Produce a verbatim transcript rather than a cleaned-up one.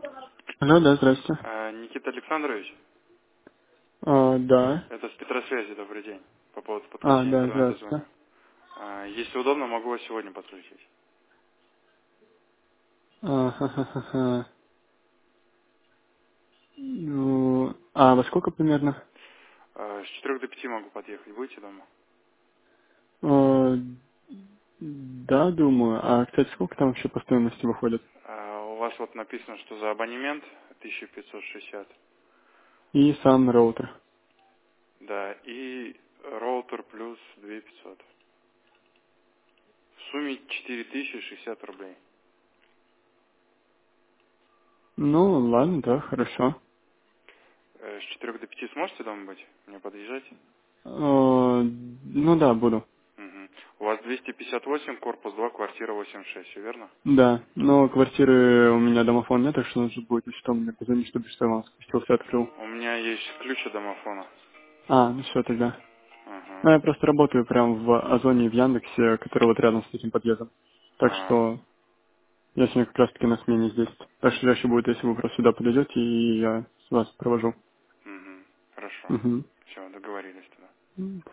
Алло, да, здрасте. А, Никита Александрович, А, да. это с Петросвязи, добрый день. По поводу А, подключения да, интернета здравствуйте. звоню. А, Если удобно, могу вас сегодня подключить. А, ха-ха-ха-ха. Ну, а во сколько примерно? А, С четырех до пяти могу подъехать. Будете дома? А, да, думаю. А, кстати, сколько там вообще по стоимости выходит? А, У вас вот написано, что за абонемент тысяча пятьсот шестьдесят. И сам роутер. Да, и роутер плюс две тысячи пятьсот. В сумме четыре тысячи шестьдесят рублей. Ну, ладно, да, хорошо. Э, С четырех до пяти сможете дома быть? Мне подъезжать? А, ну да, буду. Мгм. У вас двести пятьдесят восемь, корпус два, квартира восемьдесят шесть, все верно? Да, но квартиры у меня домофон нет, так что нужно будет, что мне позвонить, чтобы что я вам спустился, открыл. У меня есть ключ от домофона. А, ну все тогда. Ага. Ну, я просто работаю прям в Озоне и в Яндексе, который вот рядом с этим подъездом. Так А, что я сегодня как раз таки на смене здесь. Так что легче будет, если вы просто сюда подойдете, и я вас провожу. Мгм. Хорошо. Угу. Все, договорились тогда.